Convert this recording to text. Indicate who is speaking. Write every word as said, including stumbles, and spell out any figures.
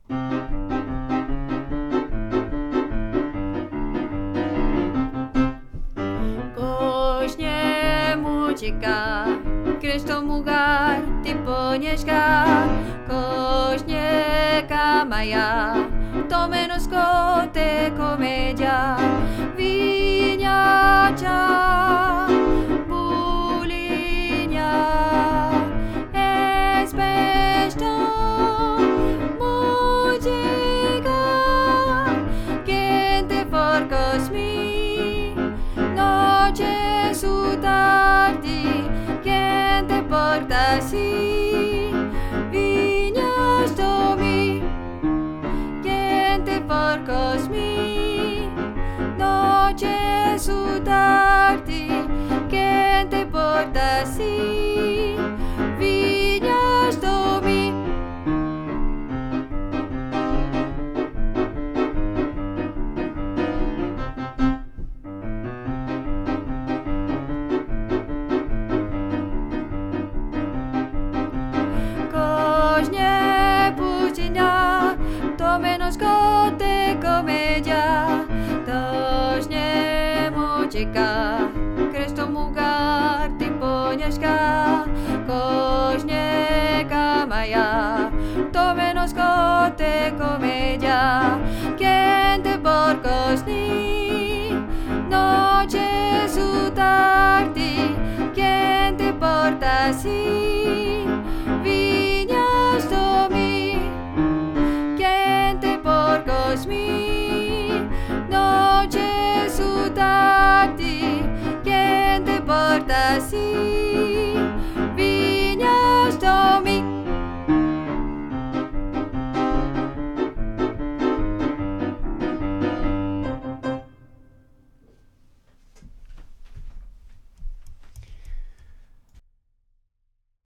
Speaker 1: Kośnie mucika, Krysto mugar, ty ponieszka. Kośnie kamaja, to menos kote komedia. Viniacia, bulinia, espesto, mucika, quien te forcos mi, noche su tardi, quien te porta así, viñas domi, quien te forcos mi, noche su tardi, quien te porta así, viñas domi. Kośnie puścinia, to menos kote komedia. Tośnie mucika, Krysto mugar, ty ponieszka. Kośnie kamaja, to menos kote komedia. Quien te porcos ni, noche su tardi, quien te porta así, viñas domi, quien te porcos mi, noche su tardi, quien te porta así.